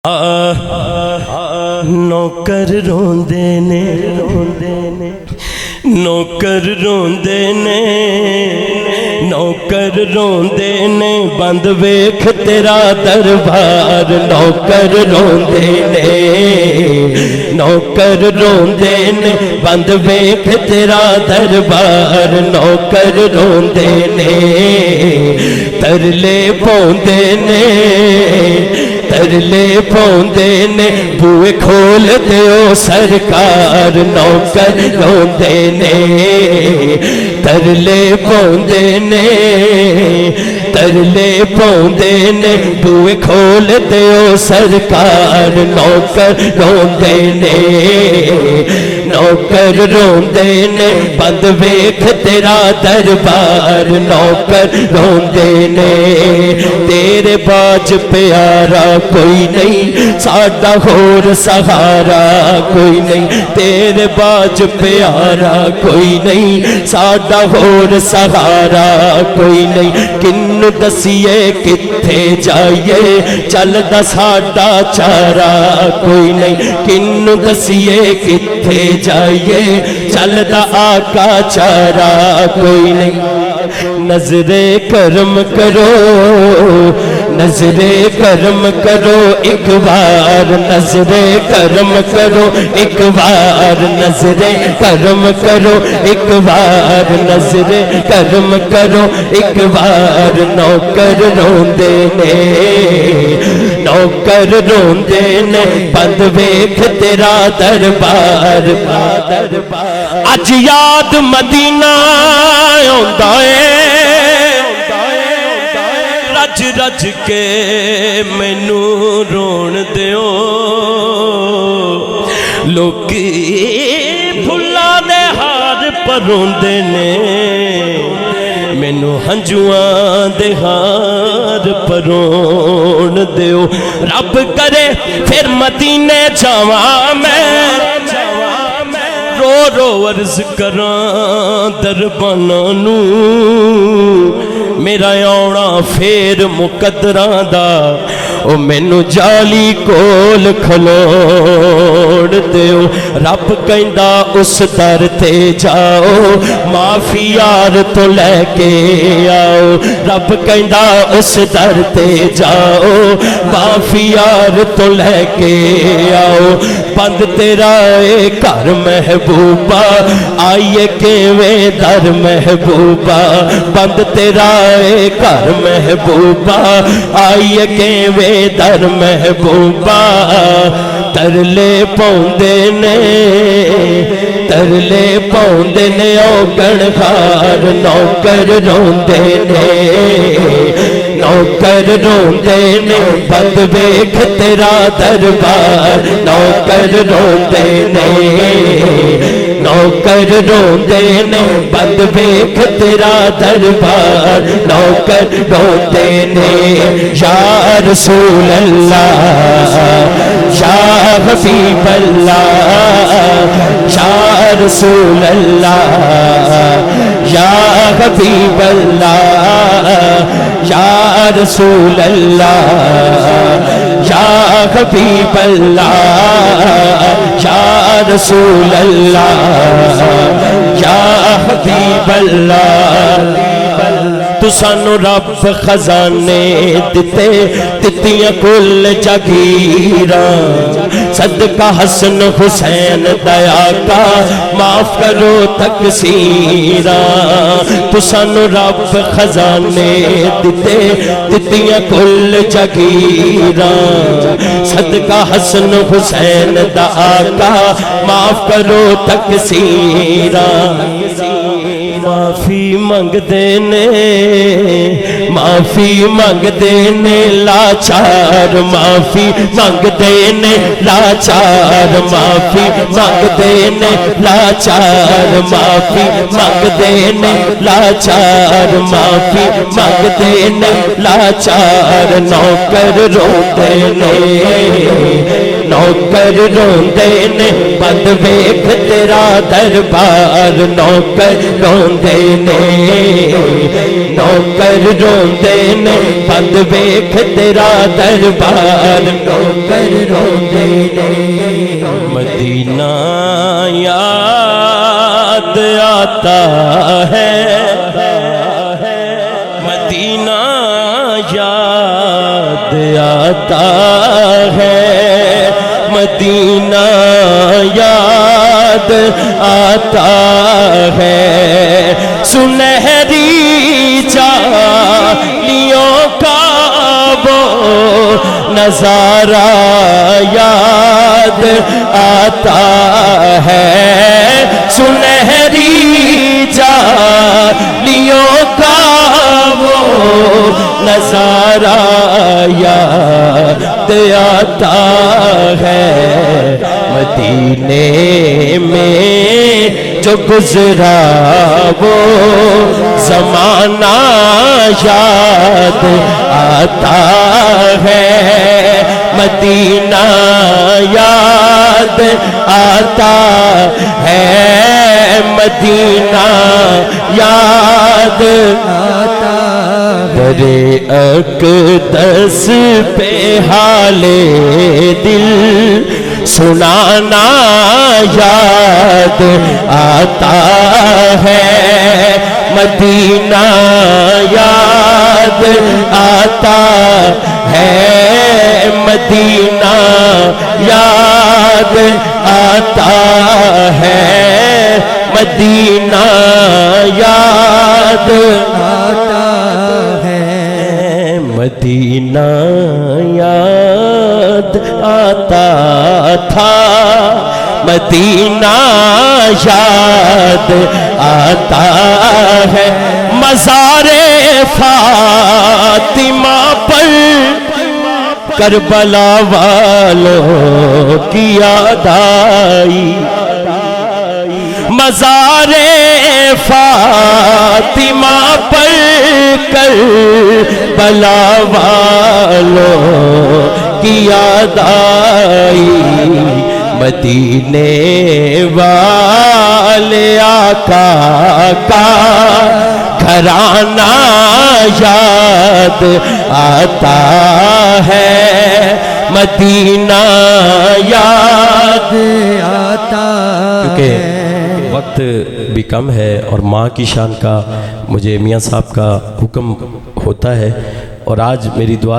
नौकर रोंदे ने नौकर रोंदे ने नौकर रोंदे ने बंद वेख तेरा दरबार नौकर रोंदे ने नौकर रोंदे ने बंद वेख तेरा दरबार नौकर रोंदे ने तरले पौंदे ने तरले पौंदे ने बूए खोल दियो सरकार नौकर रोंदे ने तरले पौंदे ने तरले पौंदे ने बूए खोल दियो सरकार नौकर रोंदे ने नौकर रोंदे ने बंद वेख तेरा दरबार नौकर रोंदे ने तेरे बाज प्यारा कोई नहीं साडा होर सहारा कोई नहीं तेरे बाज प्यारा कोई नहीं साडा होर सहारा कोई नहीं किन्नू दसिए किथे जाइए चलदा साडा चारा कोई नहीं किन्नू दसिए किथे जाइए चलदा आका चारा कोई नहीं नजरे करम करो नजरे करम करो एक बार नजरे करम करो एक बार नजरे करम करो एक बार नजरे करम करो एक बार नौकर रोंदे ने नौकर रोंदे ने बंद वेख तेरा दरबार अज याद मदीना आंदा रज रज के मैनू रोण दियो लोकी फुल्लां दे हार परोंदे ने मैनू हंजुआं दे हार परोण दियो रब करे फिर मदीने जावां मैं रो रो अर्ज करां दरबानां नू मेरा आउणा फेर मुकद्दरां दा ओ मैनू जाली कोल खलोड़ दियो रब कहंदा उस दर ते जाओ माफी यार तो लैके आओ रब कहंदा उस दर ते जाओ माफी यार तो लैके आओ बंद तेरा ए घर महबूबा आइए केवें दर महबूबा बंद तेरा ए घर महबूबा आइए केवें दर महबूबा तरले पौंदे ने ओ गणहार नौकर रोंदे ने नौकर रोंदे ने बंद वेख तेरा दरबार नौकर रोंदे ने नौकर रोंदे ने बंद वेख तेरा दरबार नौकर रोंदे ने या रसूल अल्लाह या हबीब अल्लाह या रसूल अल्लाह या हबीब अल्लाह या रसूल अल्लाह या हबीब अल्लाह या रसूल अल्लाह या हबीब अल्लाह तू सानू रब खजाने दिते दित्तियां कुल जागीरां सदका हसन हुसैन दया का माफ करो तकसीरां तू सानू रब खजाने दिते दित्तियां कुल जागीरां सदका हसन हुसैन दया का माफ करो तकसीरां माफी मंगदे ने लाचार माफी मंगदे ने लाचार माफी मंगदे ने लाचार माफी मंगदे ने लाचार माफी मंगदे ने लाचार नौकर रोंदे ने نوکر روندے نے بد ویکھ تیرا دربار نوکر روندے نے نوکر روندے نے بد ویکھ تیرا دربار نوکر روندے نے مدینہ یاد آتا ہے مدینہ یاد آتا ہے مدینہ یاد آتا ہے سنہری جالیوں کا وہ نظارہ یاد آتا ہے سنہری جالیوں کا وہ نظارہ یاد آتا ہے مدینے میں جو گزرا وہ زمانہ یاد آتا ہے مدینہ یاد آتا ہے مدینہ یاد آتا درے اقدس پہ حال دل سنانا یاد آتا ہے مدینہ یاد آتا ہے مدینہ یاد آتا ہے مدینہ یاد آتا ہے مدینہ یاد آتا تھا مدینہ یاد آتا ہے مزار فاطمہ پر کربلا والوں کی یاد آئی مزار فاطمہ پر کربلا والوں کی یاد آئی مدینے والے آقا کا گھرانہ یاد آتا ہے مدینہ یاد آتا کیونکہ وقت بھی کم ہے اور ماں کی شان کا مجھے میاں صاحب کا حکم ہوتا ہے اور آج میری دعا